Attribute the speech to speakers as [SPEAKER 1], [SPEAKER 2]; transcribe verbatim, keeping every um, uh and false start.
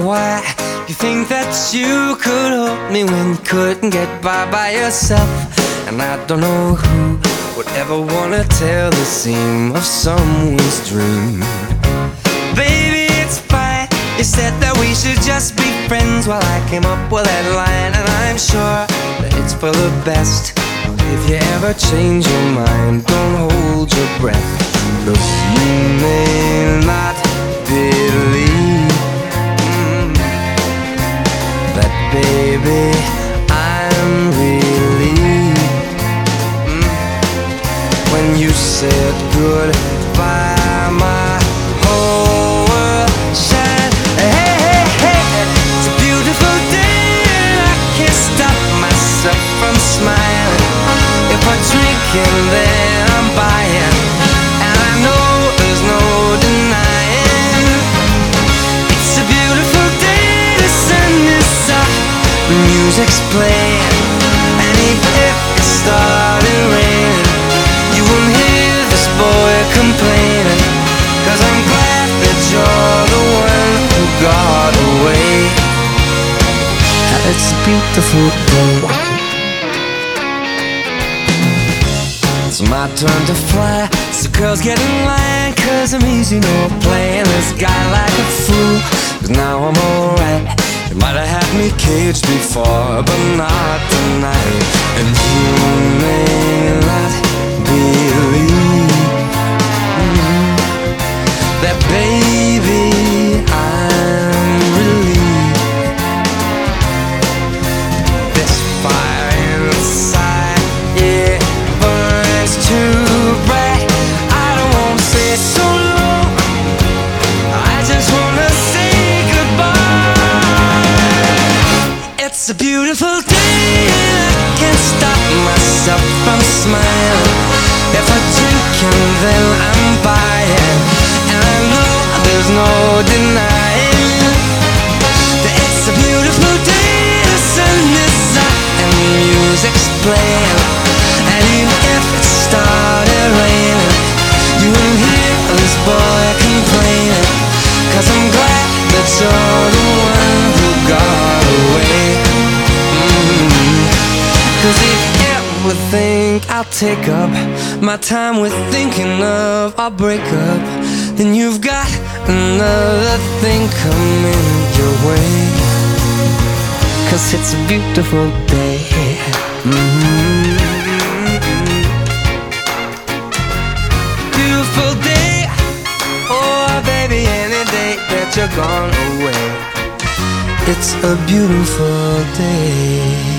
[SPEAKER 1] why you think that you could hold me when you couldn't get by by yourself. And I don't know who would ever wanna tell the seam of someone's dream. Baby, it's fine. You said that we should just be friends while I came up with that line, and I'm sure that it's for the best. But if you ever change your mind, don't hold your breath. Look, you may not believe mm, that, baby, I'm relieved mm, when you said goodbye. My whole world shined. Hey, hey, hey, it's a beautiful day, and I can't stop myself from smiling. If I drink and then I'm buying, and I know there's no denying. It's a beautiful day, the sun is up, the music's playing, and even if it started raining, you won't hear this boy complaining, 'cause I'm glad that you're the one who got away. It's a beautiful day. It's my turn to fly, so girls get in line, 'cause I'm easy, no playing this guy like a fool. 'Cause now I'm alright. You might have had me caged before, but not tonight. And you may not believe mm, that, baby, I'm relieved. This fire inside, yeah, burns too bright. I don't wanna say so long, I just wanna say goodbye. It's a beautiful day, and I can't stop myself from smiling. If I drink and then I'm buying, and I know there's no denying that it's a beautiful day, the sun is up and the music's playing, and even if it started raining, you won't hear this boy complaining, 'cause I'm glad that you're the one who got away. mm-hmm. 'Cause if you ever think I'll take up my time with thinking of our breakup, then you've got another thing coming your way. 'Cause it's a beautiful day. mm-hmm. Beautiful day, oh baby, any day that you're gone away. It's a beautiful day.